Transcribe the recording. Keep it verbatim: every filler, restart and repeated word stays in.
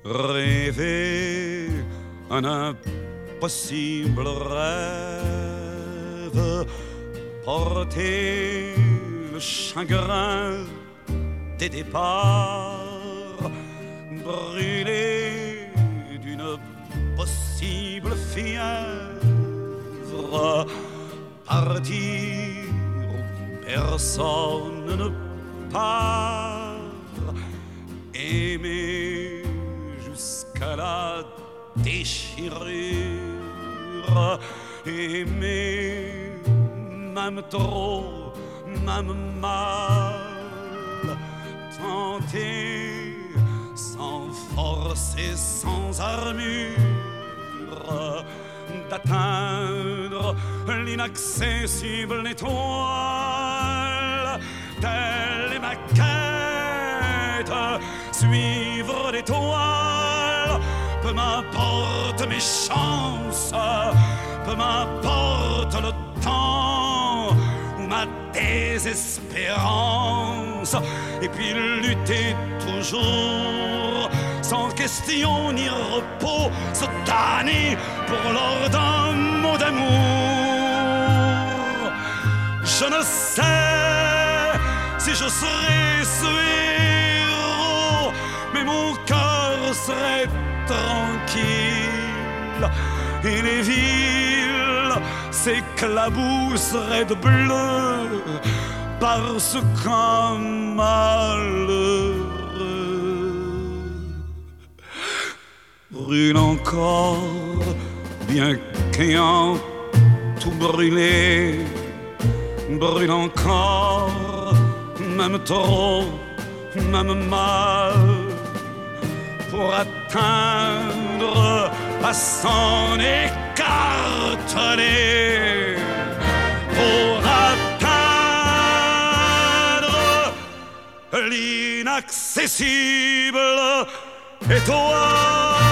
rêver un impossible rêve, porter le chagrin des départs, brûler d'une possible fièvre, partir où personne ne part, aimer jusqu'à la déchirure, aimer même trop, même mal, tenter sans force et sans armure d'atteindre l'inaccessible étoile. Telle est ma quête, suivre l'étoile. Peu m'importe mes chances, peu m'importe le temps ou ma désespérance, et puis lutter toujours sans question ni repos, se damner pour l'or d'un mot d'amour. Je ne sais si je serai ce héros, mais mon cœur serait tranquille et les villes s'éclabousseraient de bleu parce qu'un malheureux brûle encore, bien qu'ayant tout brûlé, brûle encore, même trop, même mal, pour atteindre à s'en écarteler, pour atteindre l'inaccessible étoile.